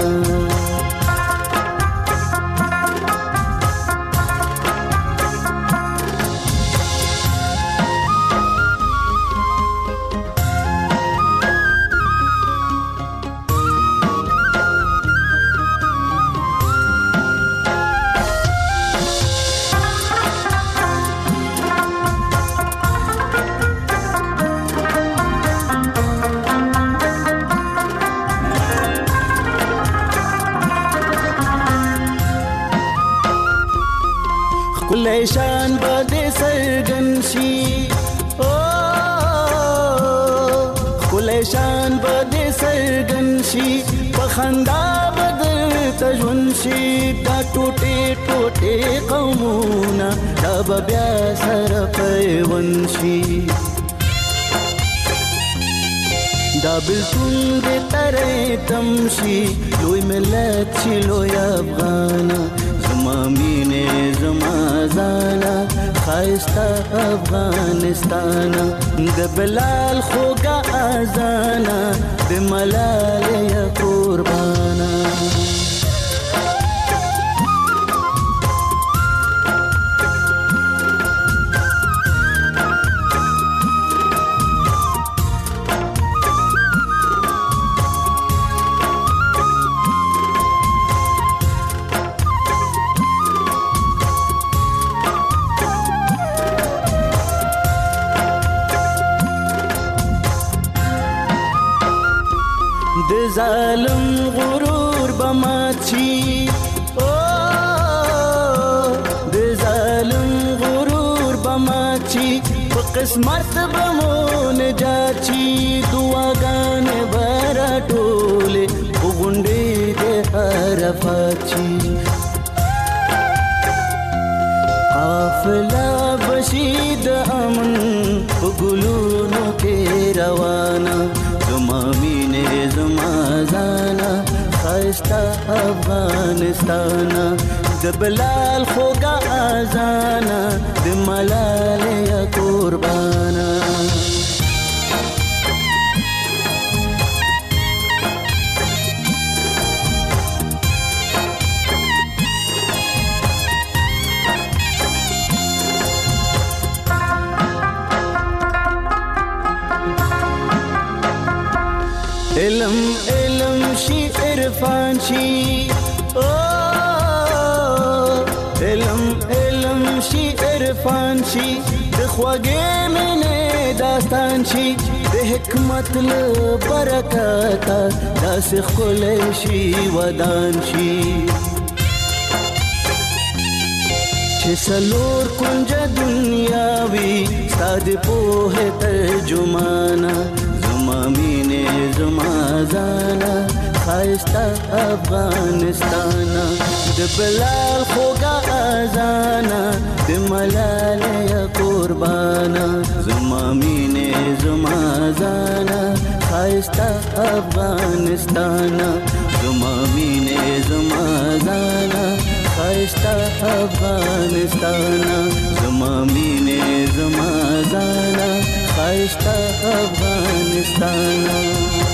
شان بده سرګن شي، خلای شان بده سرګن شي، په خندا بدل تجون شي، دا ټوټه ټوټه قومونه دا بیا سره پیون شي، دا بلتون دې ترې تم شي، لوی ملت شي لوی افغان، زما مینې زما ځانا خایسته افغانستانه د بلال خوږه اذانه د ملالۍ قربانه د ظالم غرور بماچی د ظالم غرور بماچی په قسمت بمون جاچی دعاګانې برا ټوله وګونډې د عرفاچی قافله بشید امن په ګلونو کې روانه زما مینې زما ځانا خایسته افغانستانه د بلال خوږه اذانه د ملالۍ قربانه علم علم شي عرفان شي علم علم شي عرفان شي د خوږې مینې داستان شي د حکمت له برکته داسې ښکلی شي ودان شي چې څلور کونجه دنیا وي ستا د پوهې ترجمانه زما مینې زما ځانا خایسته افغانستانه د بلال خوږه اذانه د ملالۍ قربانه زما مینې زما ځانا خایسته افغانستانه زما مینې زما ځانا خایسته افغانستانه زما مینې زما ځانا خایسته افغانستانه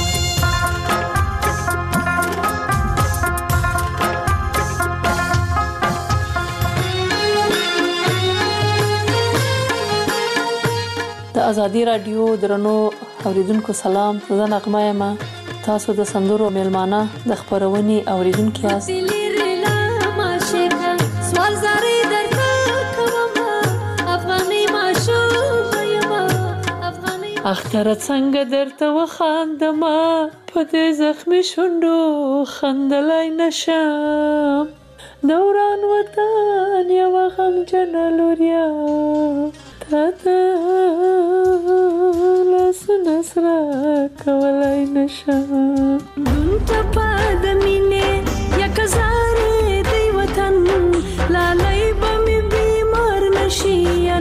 د ازادي رادیو درنو اوریدونکو سلام زه نغمه یم تاسو د سندرو میلمانه د خبرونې اوریدونکو یاست سوال زاري درته کوم افغاني ماشوم یم اختر څنګه درته وخاندم په دې زخمي شونډو خندلای نشم دوران وطن یو غمجن لوریا تاته لاسونه سره کولای نشم دون ټپه د مینې یک زارې دی وطن لالای به مې بیمار نشي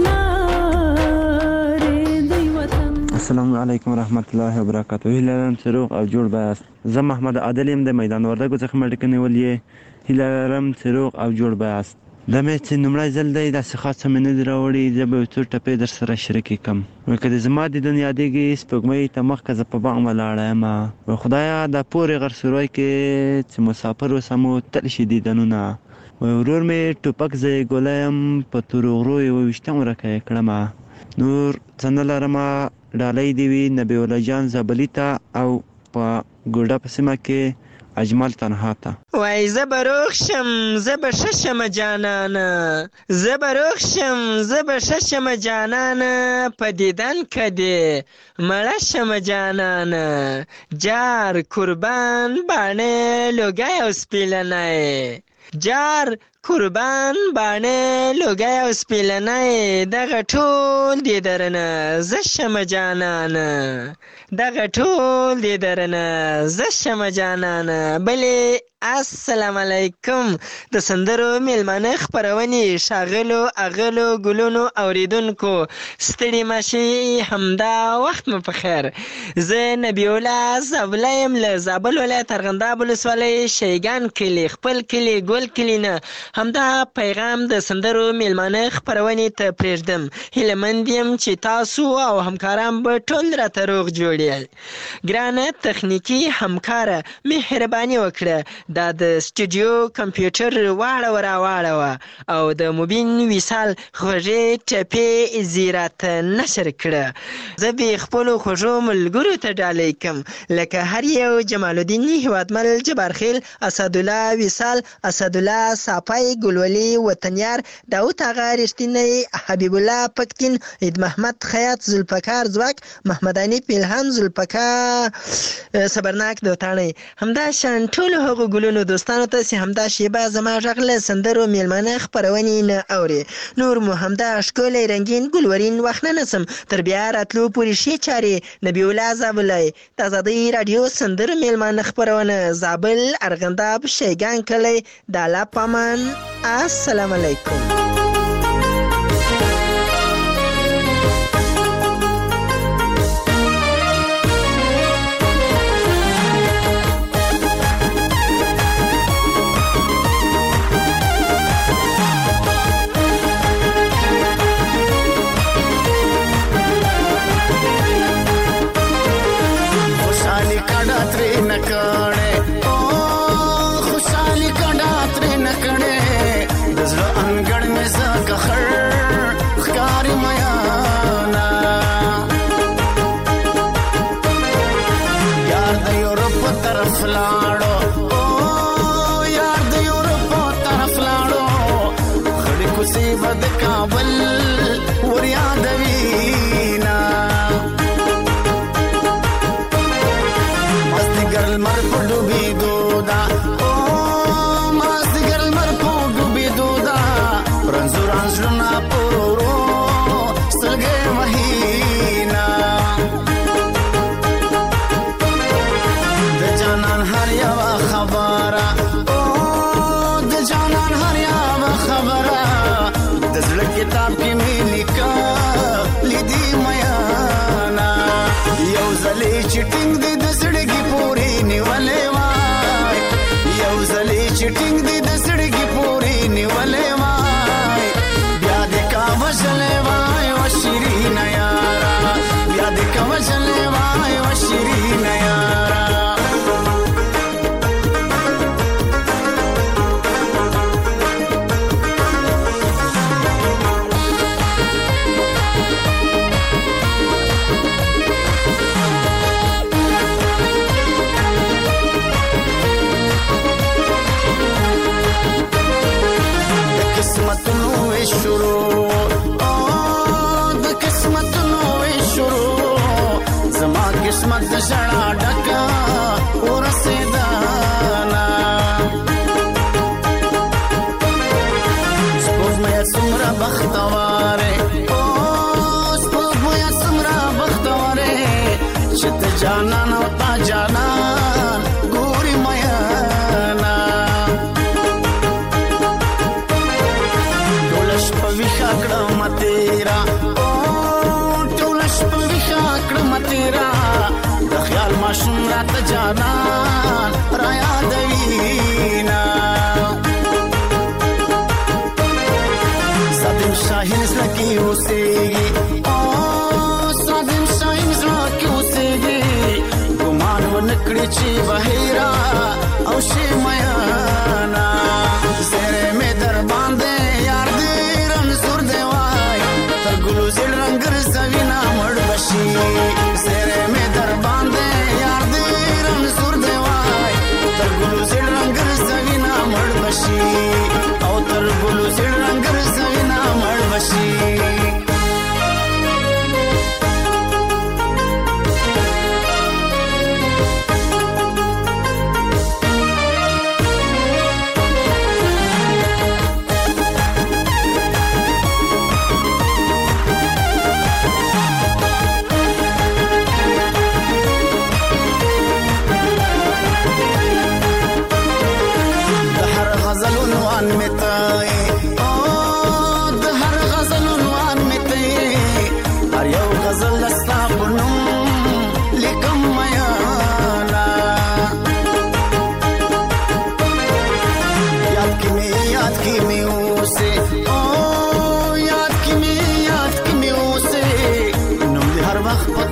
انارې دی وطن. السلام علیکم ورحمت الله وبرکاته. هیله لرم چې روغ او جوړ بایاست. زه محمد عادل یم د میدان وردګو څخه مړکه نیولې. هیله لرم چې روغ او جوړ بایاست. دا مې چې لومړی ځل دی داسې خاصه مې نه دي راوړي زه به یو څو ټپې در سره شریکې کړم. که د زما دیدن یادېږي سپوږمۍ ته مخکې زه په باغ ولاړه یم خدایه دا پورې غر سروی کې چې مسافر اوسمو تل شي دیدنونه ورور مې ټوپک زه یې ګوله یم په تورو غرو یې 28 ورکه یې کړمه نور څه نه لرمه ډالۍ دې وي نبي الله جان زابلي ته او په ګوډه په سیمه کې اجمل تنها ته وای زه به روغ شم زه به ښه شمه جانانه زه به روغ شم زه به ښه شمه جانانه په دیدن که دې مړه شمه جانانه جار قربان باڼې لوګی او سپیلنی جار قربان باڼې لوګی او سپیلنی دغه ټول دې درنه زه شمه جانانه دغه ټول دې درنه زه شمه جانانه بلې السلام علیکم د سندرو میلمانه خپرونې ښاغلو اغلو ګلونو اوریدونکو ستړي مشي همدا وخت مو په خیر زه نبی الله زابله یم له زابل ولایت ارغنداب ولسوالۍ شیګان کلي خپل کلي ګل کلي نه همدا پیغام د سندرو میلمانه خپرونې ته پرېږدم. هیلهمند یم چې تاسو او همکاران به ټول راته روغ جوړ یې. ګرانه تخنیکي همکاره مهرباني وکړه دا د سټوډیو کمپیوټر واړوه راواړوه او د مبین وصال خوږې ټپې زیراته نشر کړه. زه به خپلو خوږو ملګرو ته ډالۍ کم لکه هر یو جمال الدین هیوادمل جبارخیل اسدالله وصال اسدالله صافی ګلولي وطنیار داود آغا رښتینی حبیب الله پکتین عید محمد خیاط ذوالفقار ځواک محمد حنیف الهام ذوالفقار صبرناک دوتاڼی. همدا شان ټولو هغو ګلونو دوستانو ته چې همدا شیبه زما غږ له سندرو میلمانه خپرونې نه اوري. نور مو همدا ښکلی رنګین ګلورین وخت نه نسم تر بیا راتلو پورې ښې چارې نبی الله زابلی د ازادۍ راډیو سندرو میلمانه خپرونه زابل ارغنداب شیګان کلی د الله په امان. السلام علیکم.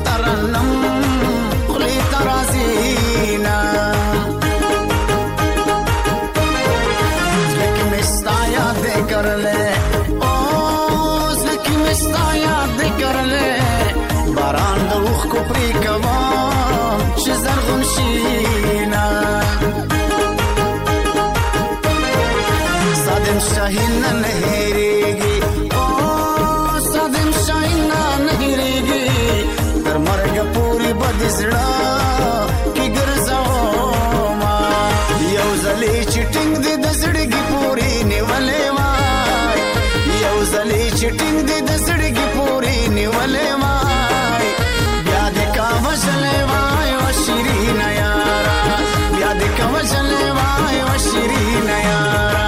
ترنم خلی ترازینا زلکی مستا یاد کرلے او زلکی مستا یاد کرلے باران د اوخ کو پری کوام چې زرغون شینا صادم شاهین نه هېریږي او صادم شاهین نه هېریږي تر مرګ پورې بد زړه کې ګرځوم یو ځلې چې ټینګ دې د زړګي پورې نیولې وای یو ځلې چې ټینګ دې د زړګي پورې نیولې وای بیا دې کا وژلې وای او شیرین یارا بیا دې کا وژلې وای او شیرین یارا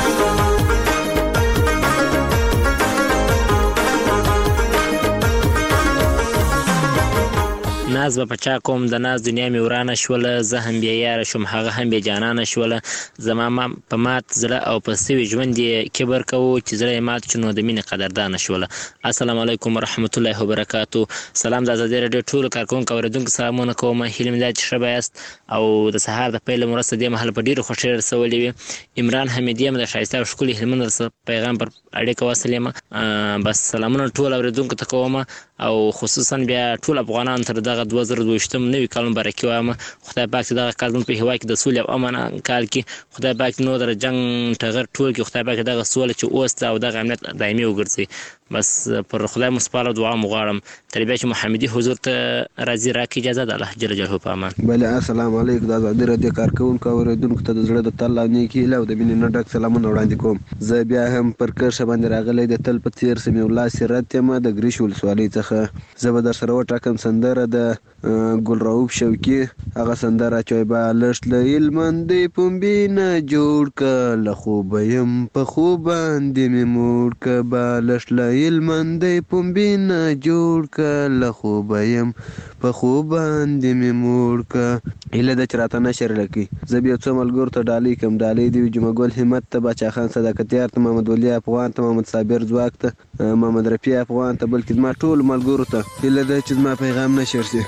ناز به پچا کوم د ناز دنیا مې ورانه شوله زه هم بیا یاره شوم هغه هم بیا جانانه شوله زما په مات زړه او په سوي ژوند یې کبر کوو چې زړه یې مات شو نو د مینې قدردانه شوله السلام علیکم ورحمت الله وبرکاتو سلام د ازادي راډیو ټولو کارکوونکو اوریدونکو سلامونه کوم هیله مې ده چې ښه به یاست او د سهار د پیل مرسته دې مهال په ډېرو خوښۍ رسولې وي عمران حمیدي یم د ښایسته او ښکلي هلمند پیغام پر اړیکه وصل یم بس سلامونه ټول اوریدونکو ته کوم او خصوصا بیا ټول افغانان تر دغه 2022 نوي کال مبارکي وایم خدای پاک دغه کال په هوا کې د سولې او امن کال کې خدای پاک نو در جنگ ټغر ټول کې خدای پاک دغه سولې چې اوس او دغه امنیت دایمي وګرځي بس پر خدای مسپاره دعا مغواړم تر بیا چې محمدي حضور ته راځي راکې اجازه ده الله جل جلاله په امان بله السلام علیکم د ازادي راډیو کارکوونکو اوریدونکو ته د زړه د تل او نیکي هیله او د مینې نه ډک سلامونه وړاندې کوم زه بیا هم پر کرښه باندې راغلی د تل په څېر سمیع الله سیرت یم د ګریش ولسوالۍ څخه زه به در سره وټاکم سندره د ګل رؤوف شوقي هغه سندره چې بالښت له هلمندۍ پنبې نه جوړ که له خوبه یم په خوب باندې مې موړ که بالښت له هلمندۍ پنبې نه جوړ که له خوبه یم په خوب باندې مې موړ که هیله ده چې راته نشر لکړي زه بیا څو ملګرو ته ډالۍ کړم ډالۍ دې وي جمعه ګل همت ته باچا خان صداقتیار ته محمد ولي افغان ته محمد صابر ځواک ته محمد رفیع افغان ته بلکې زما ټولو ملګرو ته هیله ده چې زما پیغام نشر شي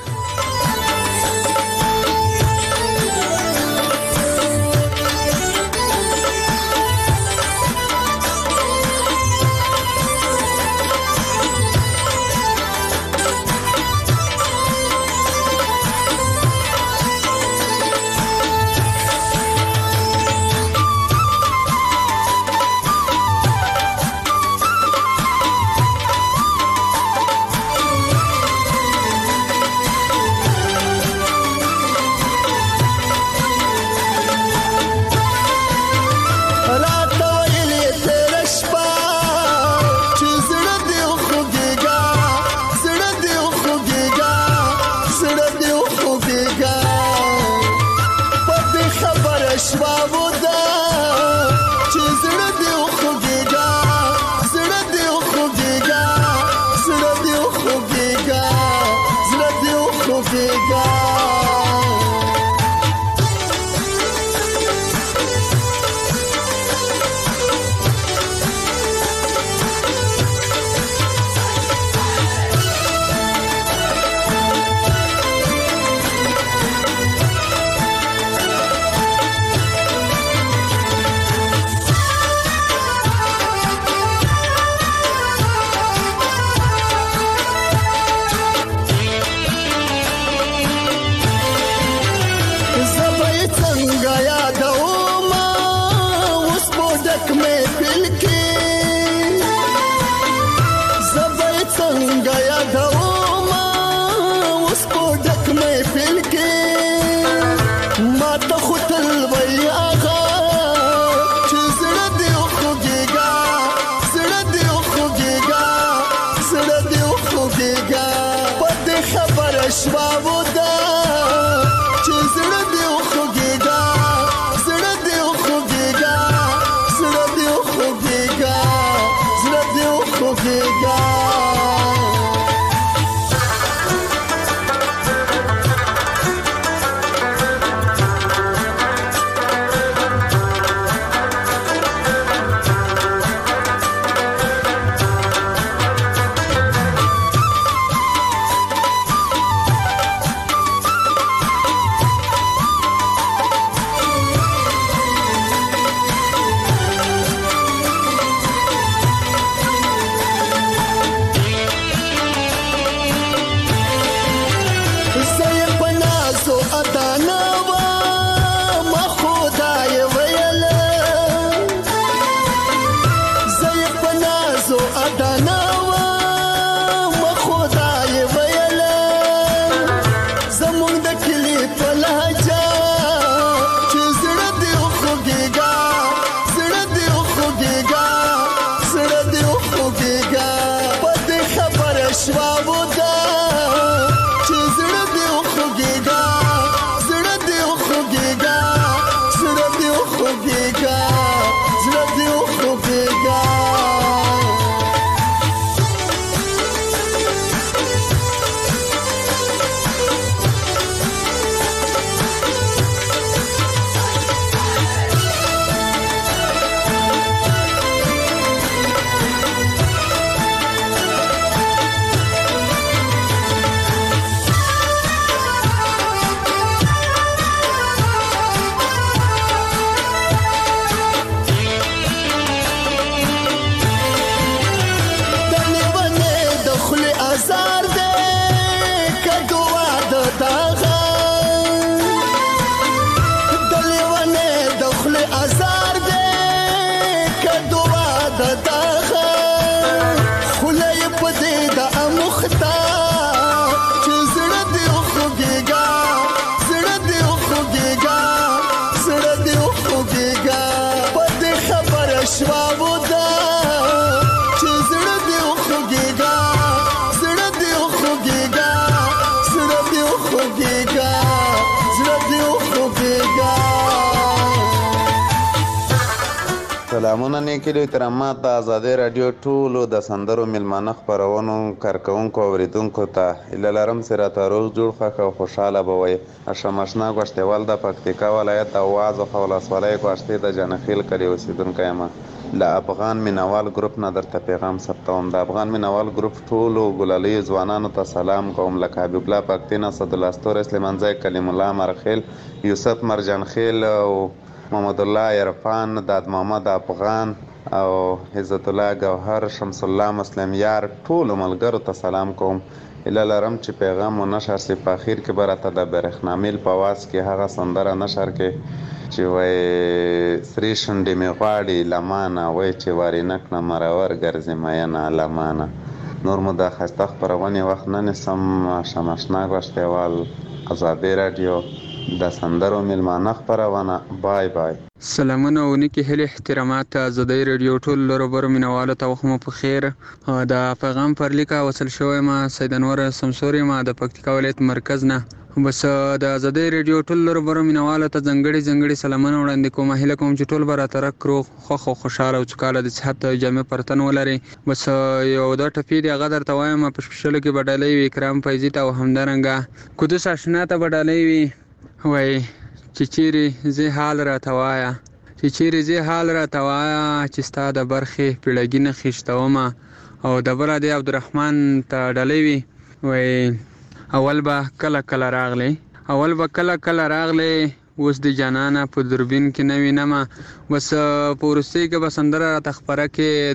سلامونه نیکي لوی ترامات د ازادۍ راډیو ټولو د سندرو میلمانه خپرونو کارکوونکو اوریدونکو ته هیله لرم چې راته روغ جوړ خوښ او خوشحاله به وئ. اشرف اشنا ګوشتیوال د پکتیکا ولایت د وازخه ولسوالۍ ګوشتې د جنخیل کلي اوسېدونکی یم. له افغان مینوال ګروپ نه درته پیغام ثبتوم. د افغان مینوال ګروپ ټولو ګلالیو ځوانانو ته سلام کوم، لکه حبیب الله پکتین، اسدالله ستوری، سلیمانزی، کلیم الله مرخیل، یوسف مرجان خیل او محمد الله عرفان، داد محمد افغان او عزت الله گوهر، شمس الله مسلم یار، ټولو ملګرو ته سلام کوم. هیله لرم چې پیغام مو نشر سي. په اخیر کې به راته د برېښنامیل په آواز کې هغه سندره نشر کې چې وایي سرې شونډې مې غواړي لمانه، وایي چې وارینک نه مرور ګرځي مینه لمانه. نور مو د ښایسته خپرونې وخت نه نیسم. اشرف اشنا ګوشتیوال، ازادۍ راډیو، د سندرو میلمانه خپرونه. بای بای. سلامونه او نیکې هیلې احترامات ازادۍ راډیو ټول لروبرو مینوالو ته وخت مو په خیر. د پیغام پر لیکه وصل شوی یم سید انور سمسور یم د پکتیکا ولایت مرکز نه. بس د ازادۍ راډیو ټول لروبرو مینوالو ته ځانګړي سلامونه وړاندې کوم. هیله کوم چې ټول به راته رک روغ خوښ او خوشحاله او سوکاله د صحت جامع پر تن ولري. بس یو دا ټپې دی هغه درته وایم. په شپږلو کې به ډالۍ وي اکرام فیضي ته او همدارنګه قدوس اشنا ته به ډالۍ وي. وایي چې چیرې زه حال راته وایه، چې چیرې زه حال راته وایه، چې ستا د برخې پیړګي نه خیشتومه. او د بله دی عبدالرحمن ته ډالۍ وي. وایي اول به کله راغلی، اول به کله راغلی، اوس د جانانه په دوربین کې نه وینمه. بس په وروستۍ کې به سندره راته خپره کې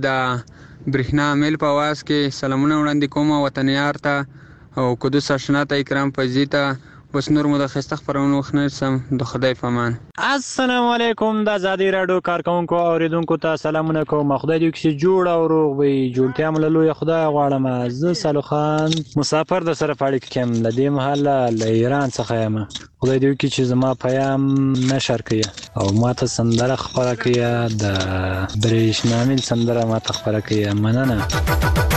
د برېښنا میل په آواز کې سلامونه وړاندې کوم وطنیار ته او قدوس اشنا ته اکرام فیضي ته. بس نور مو د ښایسته خپرونو وخت نه نیسم. د خدای په امان. السلام علیکم. د ازادۍ راډیو کارکوونکو او اوریدونکو ته سلامونه کوم. خدای دې وکړي چې جوړ او روغ وي. جوړتیا مو له لویه خدایه غواړم. زه سالو خان مسافر د سره په اړیکه کې یم. له دې مهاله له ایران څخه یم. خدای دې وکړي چې زما پیام نشر کړي او ما ته سندره خپره کړي. د برېښنامیل سندره ما ته خپره کړي. مننه.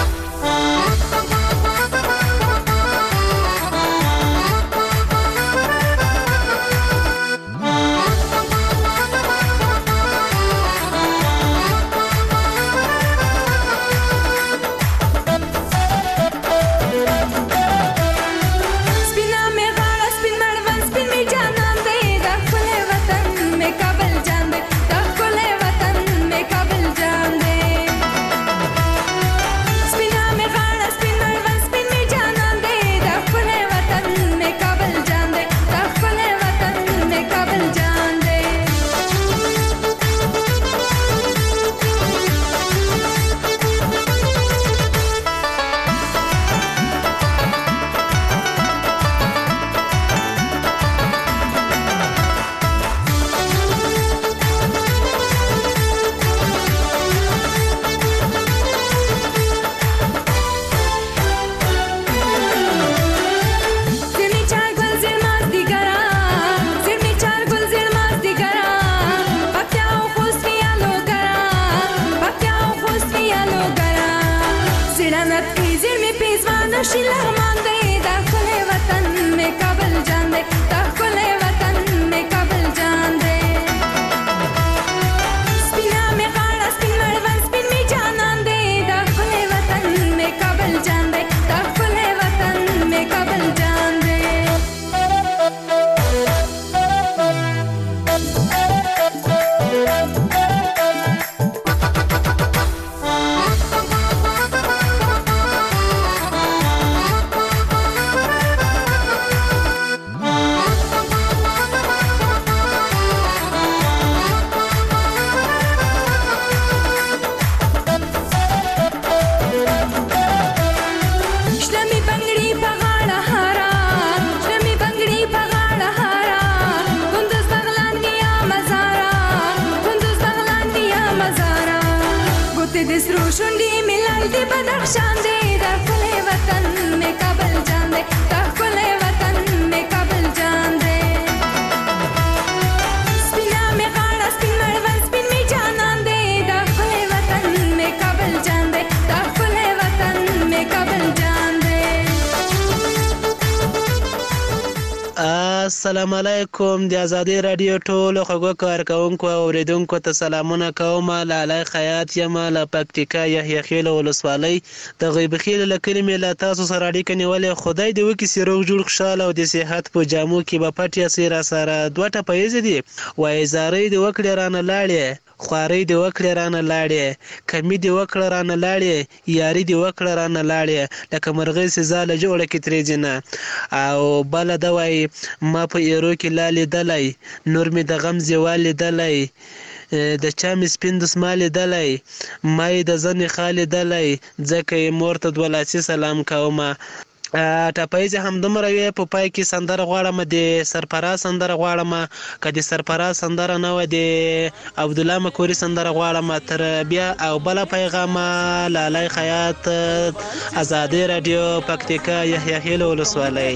السلام علیکم د ازادي رادیو ټولو خوږو کارکوونکو او اوریدونکو ته سلامونه کوم. لالی خیاط یم له پکتیکا یحیی خیل ولسوالۍ د غیب خیل له کلمې له تاسو سره اړیکه نیولې. خدای دې وکړي چې روغ جوړ خوشحاله او د صحت په جامو کې به پټ یاسې را سره 2 ټپیزې دي. وایي زارۍ دې وکړې رانه لاړې، خوارۍ دې وکړې رانه لاړې، کمي دې وکړه رانه لاړې، یاري دې وکړه رانه لاړې، لکه مرغۍ چې ځاله جوړه کې ترې ځینه. او بله ده وایي ما په ایرو کې لا لیدلی، نور مې د غم زیوال لیدلی، د چا مې سپین دسمال لیدلی، ما یې د زنې خال لیدلی، ځکه یې مور ته 2 لاسي سلام کومه. ټپیزې همدومره وې. په پای کې سندره غواړم، د سرفراز سندره غواړم. که د سرفراز سندره نه وه د عبدالله مکوري سندره غواړم. تر بیا او بله پیغامه لالی خیاط، ازادي رادیو پکتیکا یحیی خیل ولسوالۍ.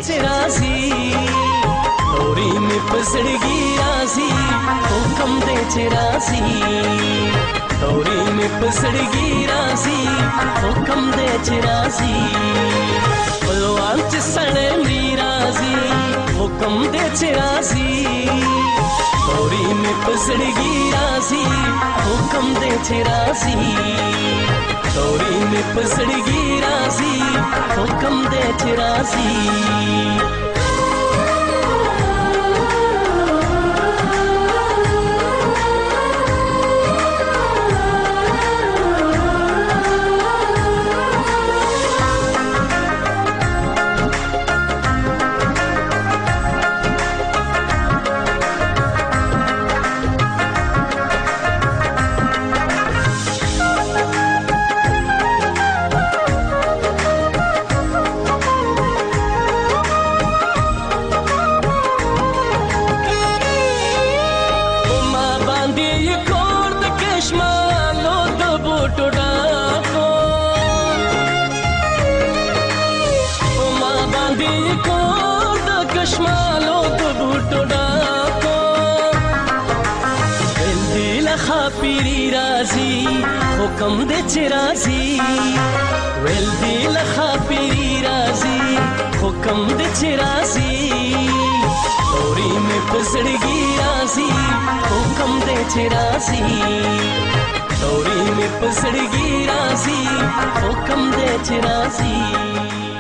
توري مې پسړګي راسي حکم دې چې راسي، توري مې پسړګي راسي حکم دې چې راسي، خپلوان چې سړې مې راسي حکم دې چې راسي، توري مې پسړګي راسي حکم دې چې راسي، توري مې پسړګي راسي حکم دې چې راسي. حکم دې چې راسي، ویل دې لخوا پیری راسي حکم دې چې راسي، توري مې پسړګي راسي حکم دې چې راسي، توري مې پسړګي راسي حکم دې چې راسي.